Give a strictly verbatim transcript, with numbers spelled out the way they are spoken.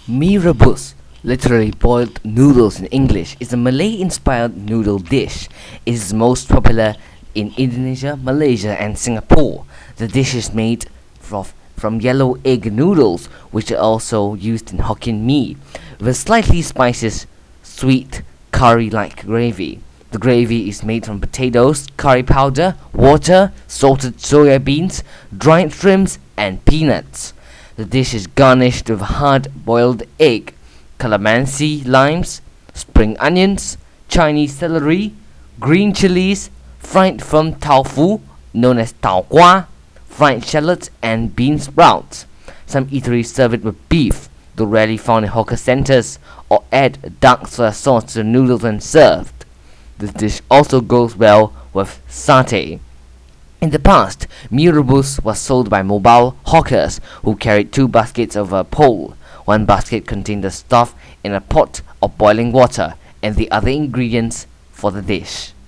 Mie rebus, literally boiled noodles in English, is a Malay-inspired noodle dish. It is most popular in Indonesia, Malaysia, and Singapore. The dish is made from, from yellow egg noodles, which are also used in Hokkien mee, with slightly spicy, sweet, curry-like gravy. The gravy is made from potatoes, curry powder, water, salted soya beans, dried shrimps, and peanuts. The dish is garnished with hard-boiled egg, calamansi limes, spring onions, Chinese celery, green chilies, fried firm tofu known as tau kwa, fried shallots, and bean sprouts. Some eateries serve it with beef, though rarely found in hawker centers, or add dark soy sauce to the noodles when served. This dish also goes well with satay. In the past, mie rebus was sold by mobile hawkers who carried two baskets over a pole. One basket contained the stuff in a pot of boiling water and the other ingredients for the dish.